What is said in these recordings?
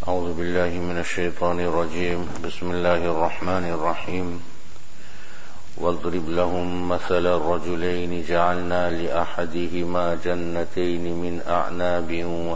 أعوذ بالله من الشيطان الرجيم بسم الله الرحمن الرحيم واضرب لهم مثل الرجلين جعلنا لأحدهما جنتين من أعناب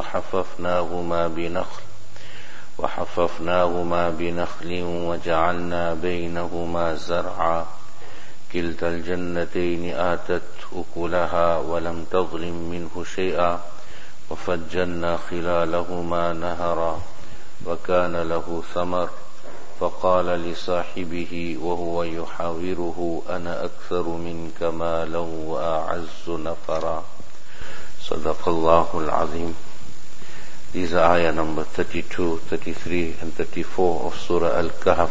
وحففناهما بنخل وجعلنا بينهما زرعا كلتا الجنتين آتت أكلها ولم تظلم منه شيئا وفجرنا خلالهما نهرا وكان له ثمر فقال لصاحبه وهو يحاوره أنا أكثر منك مالا وأعز نفرا صدق الله العظيم. These are ayah number 32, 33 and 34 of Surah Al-Kahf.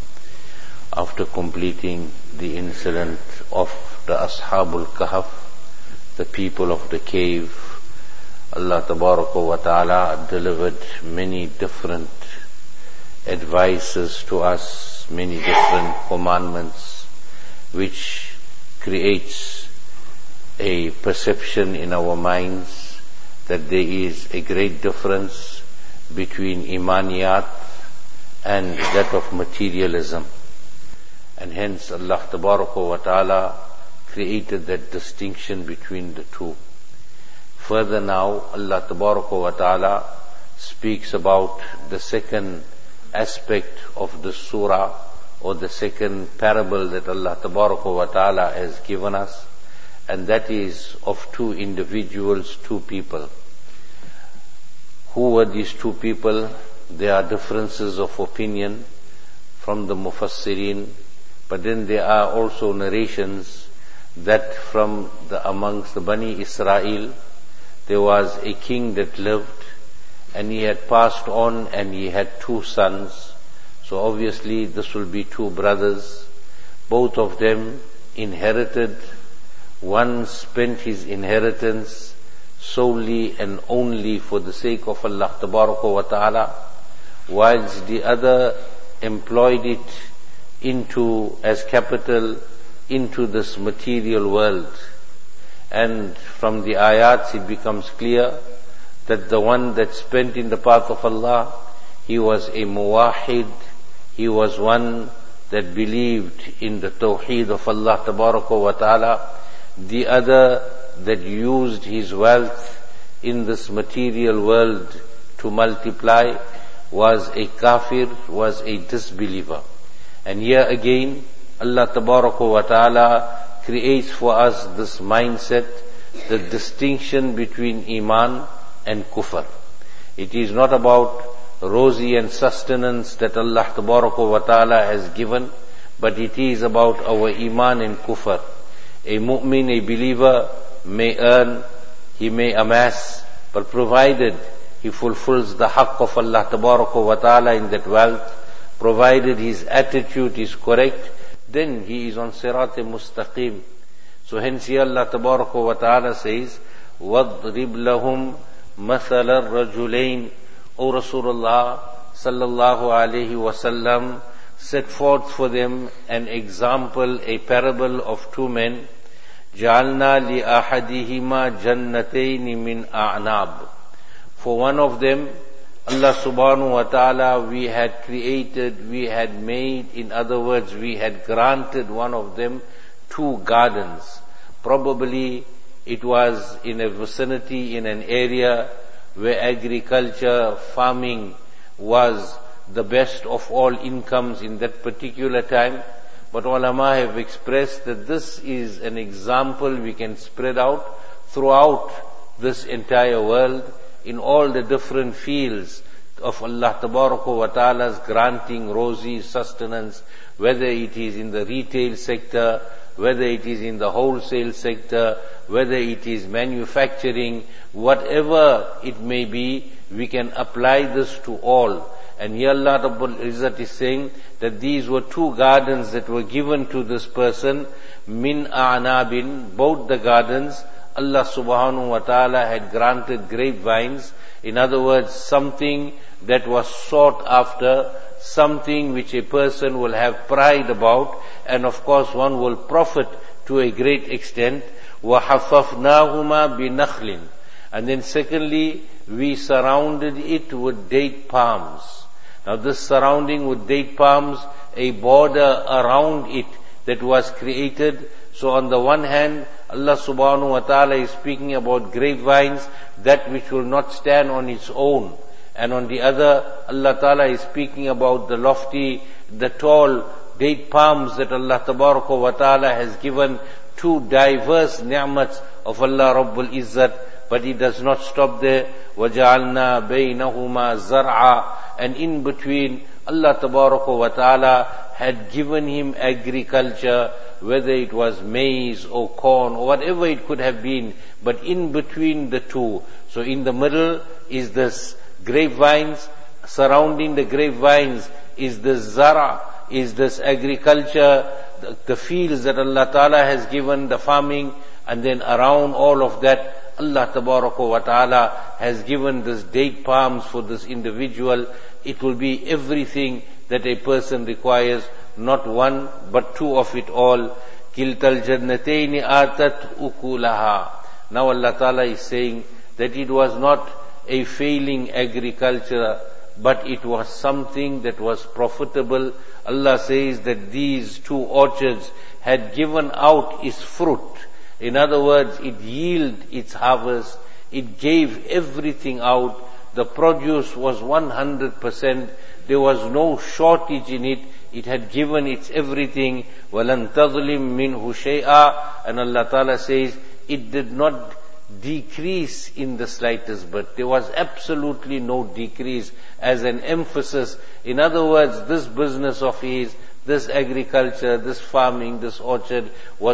After completing the incident of the Ashabul Kahf, the people of the cave, Allah Tabaraka wa Ta'ala delivered many different advices to us, many different commandments, which creates a perception in our minds that there is a great difference between imaniyat and that of materialism. And hence Allah Tabaraka wa Ta'ala created that distinction between the two. Further now, Allah Tabaraka wa Ta'ala speaks about the second aspect of the surah, or the second parable that Allah Tabaraka wa Ta'ala has given us, and that is of two individuals, two people. Who were these two people? There are differences of opinion from the Mufassirin, but then there are also narrations that from amongst the Bani Israel, there was a king that lived, and he had passed on and he had two sons. So obviously this will be two brothers. Both of them inherited. One spent his inheritance solely and only for the sake of Allah Tabaraka wa Ta'ala, whilst the other employed it as capital into this material world. And from the ayats it becomes clear that the one that spent in the path of Allah, he was a muwahid, he was one that believed in the tawheed of Allah Tabaraka wa Ta'ala. The other that used his wealth in this material world to multiply was a kafir, was a disbeliever. And here again, Allah Tabaraka wa Ta'ala creates for us this mindset, the distinction between iman and kufr. It is not about rosy and sustenance that Allah Tabaraka wa Ta'ala has given, but it is about our iman and kufr. A mu'min, a believer, may earn, he may amass, but provided he fulfills the haqq of Allah Tabaraka wa Ta'ala in that wealth, provided his attitude is correct, then he is on Sirat-e-Mustaqim. So hence here Allah Tabaraka wa Ta'ala says, وَاضْرِبْ لَهُمْ مَثَلَ الرَّجُلَيْنِ. O Rasulullah sallallahu alayhi wa sallam, set forth for them an example, a parable of two men. جَعَلْنَا لِأَحَدِهِمَا جَنَّتَيْنِ مِنْ أَعْنَابٍ. For one of them, Allah subhanahu wa ta'ala, we had created, we had made, in other words, we had granted one of them two gardens. Probably it was in a vicinity, in an area where agriculture, farming was the best of all incomes in that particular time. But ulama have expressed that this is an example we can spread out throughout this entire world, in all the different fields of Allah Tabaraka wa Ta'ala's granting rosy sustenance, whether it is in the retail sector, whether it is in the wholesale sector, whether it is manufacturing, whatever it may be, we can apply this to all. And here Allah Rabbul Izzat is saying that these were two gardens that were given to this person, min a'nabin, both the gardens, Allah subhanahu wa ta'ala had granted grapevines. In other words, something that was sought after, something which a person will have pride about, and of course one will profit to a great extent. وَحَفَّفْنَاهُمَا بِنَخْلٍ. And then secondly, we surrounded it with date palms. Now this surrounding with date palms, a border around it that was created. So on the one hand, Allah subhanahu wa ta'ala is speaking about grapevines, that which will not stand on its own. And on the other, Allah ta'ala is speaking about the lofty, the tall date palms that Allah tabaraka wa ta'ala has given, two diverse ni'mats of Allah Rabbul Izzat. But it does not stop there. وَجَعَلْنَا بَيْنَهُمَا زَرْعًا. And in between, Allah tabaraka wa ta'ala had given him agriculture, whether it was maize or corn or whatever it could have been, but in between the two. So in the middle is this grapevines, surrounding the grapevines is this zara, is this agriculture, the fields that Allah Ta'ala has given, the farming, and then around all of that, Allah Tabaraka wa Ta'ala has given this date palms for this individual. It will be everything that a person requires, not one, but two of it all. Kiltal jannatayn atat ukulaha. Now Allah Ta'ala is saying that it was not a failing agriculture, but it was something that was profitable. Allah says that these two orchards had given out its fruit. In other words, it yielded its harvest. It gave everything out. The produce was 100%. There was no shortage in it. It had given its everything. وَلَن تَظْلِمْ مِنْهُ شَيْئًا. And Allah Ta'ala says, it did not decrease in the slightest bit. There was absolutely no decrease, as an emphasis. In other words, this business of his, this agriculture, this farming, this orchard was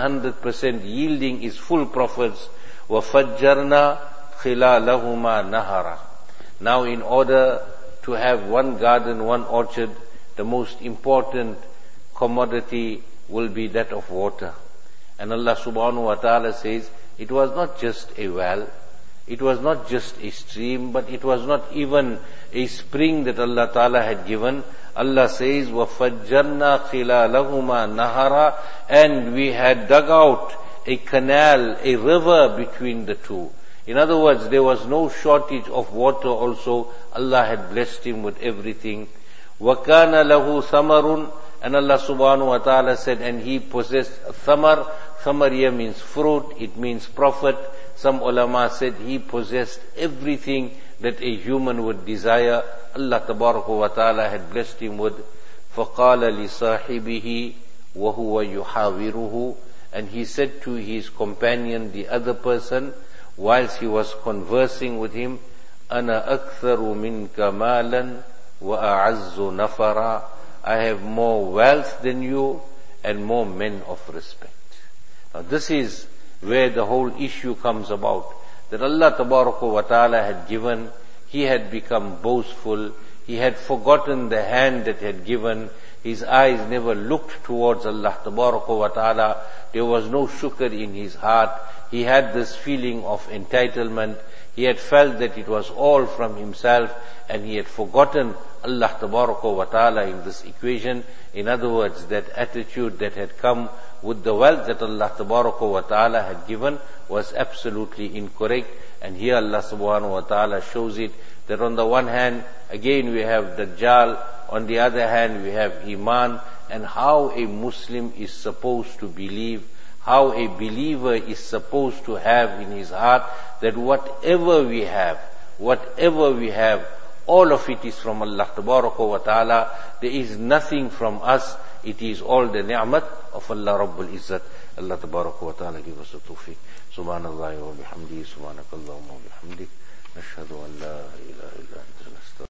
100% yielding its full profits. وَفَجَّرْنَا خِلَالَهُمَا نَهَرًا. Now in order to have one garden, one orchard, the most important commodity will be that of water. And Allah subhanahu wa ta'ala says, it was not just a well, it was not just a stream, but it was not even a spring that Allah Ta'ala had given. Allah says, وَفَجَّرْنَا خِلَالَهُمَا نَهَرًا. And we had dug out a canal, a river between the two. In other words, there was no shortage of water also. Allah had blessed him with everything. وَكَانَ لَهُ ثَمَرٌ. And Allah subhanahu wa ta'ala said, and he possessed thamar. Thamar here means fruit, it means profit. Some ulama said he possessed everything that a human would desire. Allah tabaraka wa ta'ala had blessed him with. فَقَالَ لِصَاحِبِهِ وَهُوَ يُحَاوِرُهُ. And he said to his companion, the other person, whilst he was conversing with him, أَنَا أَكْثَرُ مِنْكَ مَالًا وَأَعَزُّ نَفَرًا. I have more wealth than you and more men of respect. Now this is where the whole issue comes about. That Allah Tabaraka wa Ta'ala had given, he had become boastful, he had forgotten the hand that had given, his eyes never looked towards Allah Tabaraka wa Ta'ala, there was no shukr in his heart, he had this feeling of entitlement, he had felt that it was all from himself, and he had forgotten Allah Tabaraka wa Ta'ala in this equation. In other words, that attitude that had come with the wealth that Allah Tabaraka wa Ta'ala had given was absolutely incorrect. And here Allah Subhanahu wa Ta'ala shows it, that on the one hand, again we have Dajjal, on the other hand we have Iman, and how a Muslim is supposed to believe, how a believer is supposed to have in his heart, that whatever we have, all of it is from Allah Tabaraka wa Ta'ala. There is nothing from us. It is all the ni'mat of Allah Rabbul Izzat. Allah Tabaraka wa Ta'ala give us the tawfiq. Subhanallah wa bihamdihi, subhanakallahumma wa bihamdik. Nashhadu an la ilaha illa anta.